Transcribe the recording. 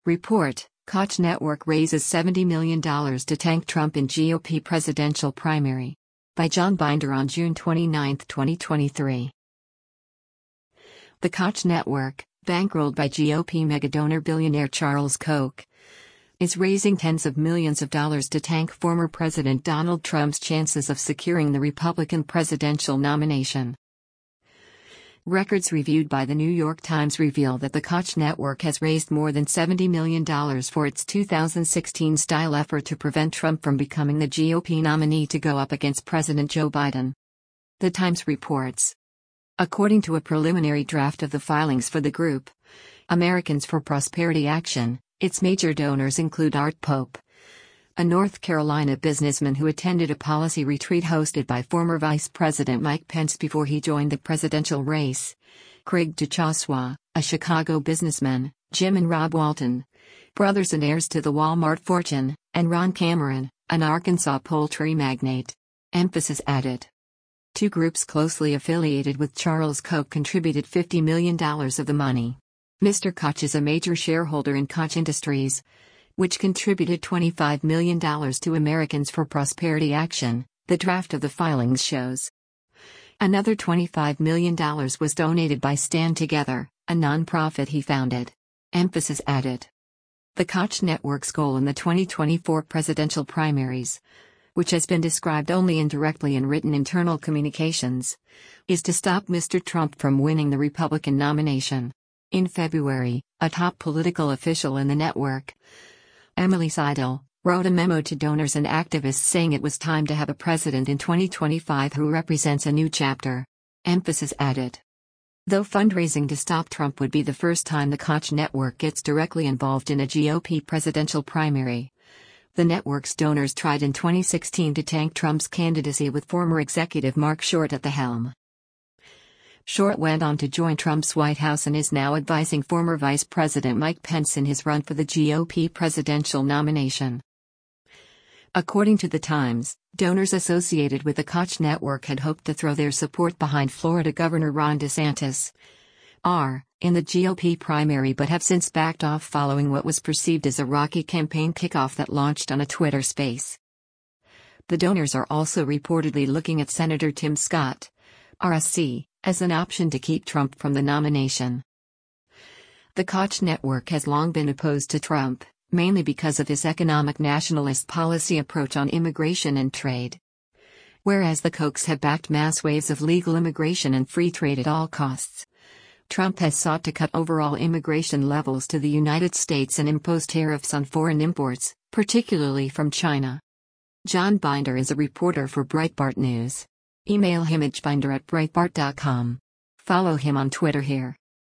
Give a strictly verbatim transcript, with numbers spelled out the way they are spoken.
Report: Koch Network raises seventy million dollars to tank Trump in G O P presidential primary. By John Binder on June twenty-ninth, twenty twenty-three. The Koch Network, bankrolled by G O P megadonor billionaire Charles Koch, is raising tens of millions of dollars to tank former President Donald Trump's chances of securing the Republican presidential nomination. Records reviewed by the New York Times reveal that the Koch Network has raised more than seventy million dollars for its two thousand sixteen-style effort to prevent Trump from becoming the G O P nominee to go up against President Joe Biden. The Times reports. According to a preliminary draft of the filings for the group, Americans for Prosperity Action, its major donors include Art Pope, a North Carolina businessman who attended a policy retreat hosted by former Vice President Mike Pence before he joined the presidential race, Craig Duchossois, a Chicago businessman, Jim and Rob Walton, brothers and heirs to the Walmart fortune, and Ron Cameron, an Arkansas poultry magnate. Emphasis added. Two groups closely affiliated with Charles Koch contributed fifty million dollars of the money. Mister Koch is a major shareholder in Koch Industries, which contributed twenty-five million dollars to Americans for Prosperity Action, the draft of the filings shows. Another twenty-five million dollars was donated by Stand Together, a nonprofit he founded. Emphasis added. The Koch Network's goal in the twenty twenty-four presidential primaries, which has been described only indirectly in written internal communications, is to stop Mister Trump from winning the Republican nomination. In February, a top political official in the network, Emily Seidel, wrote a memo to donors and activists saying it was time to have a president in twenty twenty-five who represents a new chapter. Emphasis added. Though fundraising to stop Trump would be the first time the Koch Network gets directly involved in a G O P presidential primary, the network's donors tried in twenty sixteen to tank Trump's candidacy with former executive Mark Short at the helm. Short went on to join Trump's White House and is now advising former Vice President Mike Pence in his run for the G O P presidential nomination. According to The Times, donors associated with the Koch Network had hoped to throw their support behind Florida Governor Ron DeSantis, R, in the G O P primary but have since backed off following what was perceived as a rocky campaign kickoff that launched on a Twitter space. The donors are also reportedly looking at Senator Tim Scott, R S C, as an option to keep Trump from the nomination. The Koch Network has long been opposed to Trump, mainly because of his economic nationalist policy approach on immigration and trade. Whereas the Kochs have backed mass waves of legal immigration and free trade at all costs, Trump has sought to cut overall immigration levels to the United States and impose tariffs on foreign imports, particularly from China. John Binder is a reporter for Breitbart News. Email him at binder at breitbart dot com. Follow him on Twitter here.